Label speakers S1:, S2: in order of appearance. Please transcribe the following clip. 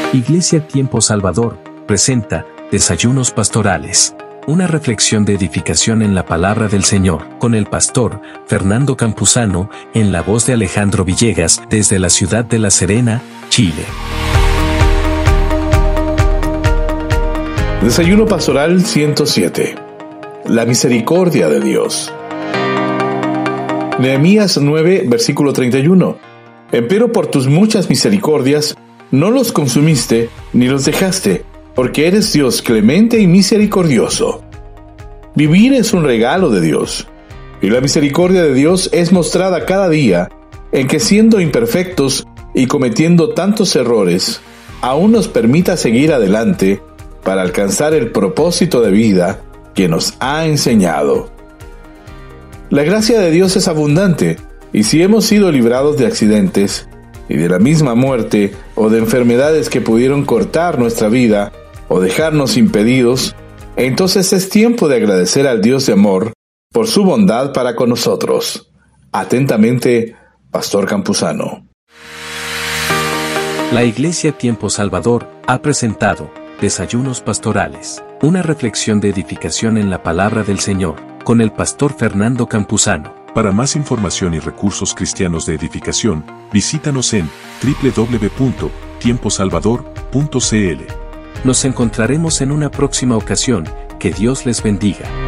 S1: Iglesia Tiempo Salvador presenta Desayunos Pastorales. Una reflexión de edificación en la palabra del Señor, con el pastor Fernando Campuzano, en la voz de Alejandro Villegas, desde la ciudad de La Serena, Chile.
S2: Desayuno Pastoral 107. La misericordia de Dios. Nehemías 9, versículo 31. Empero por tus muchas misericordias, no los consumiste ni los dejaste, porque eres Dios clemente y misericordioso. Vivir es un regalo de Dios, y la misericordia de Dios es mostrada cada día, en que siendo imperfectos y cometiendo tantos errores, aún nos permita seguir adelante para alcanzar el propósito de vida que nos ha enseñado. La gracia de Dios es abundante, y si hemos sido librados de accidentes, y de la misma muerte o de enfermedades que pudieron cortar nuestra vida o dejarnos impedidos, entonces es tiempo de agradecer al Dios de amor por su bondad para con nosotros. Atentamente, Pastor Campuzano.
S1: La Iglesia Tiempo Salvador ha presentado Desayunos Pastorales, una reflexión de edificación en la palabra del Señor, con el pastor Fernando Campuzano.
S3: Para más información y recursos cristianos de edificación, visítanos en www.tiemposalvador.cl.
S1: Nos encontraremos en una próxima ocasión. Que Dios les bendiga.